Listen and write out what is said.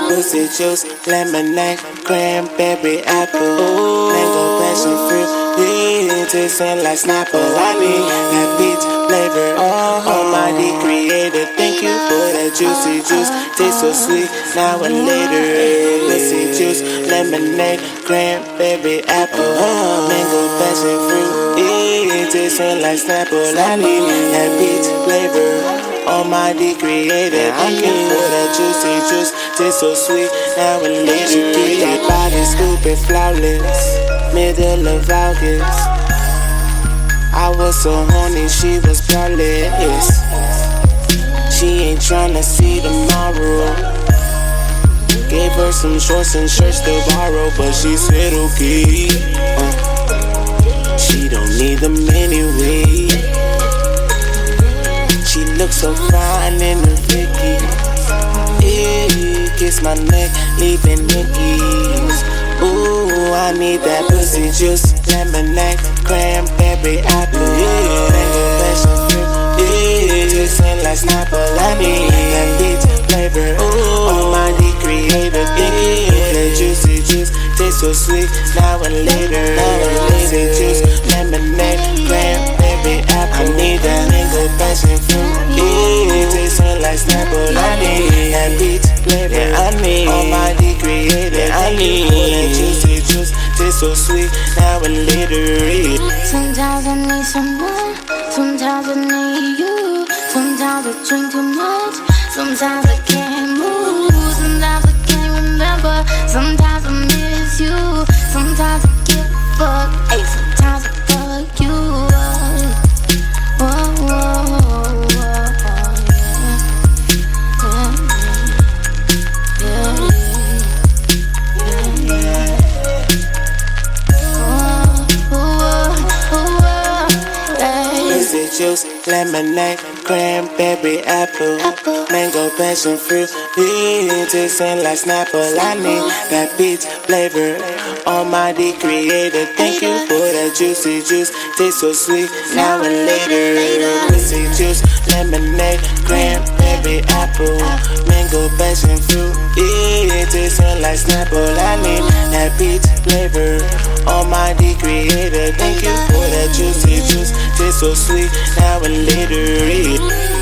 Pussy juice, lemonade, cranberry, apple, mango, passion fruit. Yeah, tasting like Snapple. I need that peach flavor. Almighty Creator, thank you for that juicy juice. Tastes so sweet, now and later. Pussy juice, lemonade, cranberry, apple, mango, passion fruit. Yeah, tasting like Snapple. I need that peach flavor. Almighty Creator, thank you for that juicy juice. Tastes so sweet, now and later. She keep that body stupid, flawless. Middle of August, I was so horny, she was flawless. She ain't tryna see tomorrow. Gave her some shorts and shirts to borrow, but she said okay. She don't need them anyway. She looks so fine in the Vicky. Yeah, kiss my neck, leaving nickies. Ooh, I need that pussy juice, lemonade, cranberry, apple, yeah, mango, passion fruit, yeah, tasting like Snapple. I need that peach flavor. Ooh, Almighty Creator, yeah, that juicy juice, tastes so sweet, now and later. Pussy juice, lemonade, cranberry, apple, I need that mango, passion fruit, yeah, tasting like Snapple. I need that peach flavor. I need Almighty Creator. I need that juicy juice, tastes so sweet, now and later. Sometimes I need someone, sometimes I need you. Sometimes I drink too much, sometimes I can't move. Sometimes I can't remember, sometimes I miss you. Sometimes I get fucked, ay, sometimes I fuck you. Whoa, whoa, whoa, Juice, lemonade, cranberry, apple, mango, passion fruit, yeah, tasting like Snapple. I need that peach flavor. Almighty Creator, thank you for that juicy juice. Tastes so sweet, now and later. Pussy juice, lemonade, cranberry, apple, mango, passion fruit, yeah, tasting like Snapple. I need that peach flavor. Almighty Creator, thank you for that juicy juice. Tastes so sweet, now and later.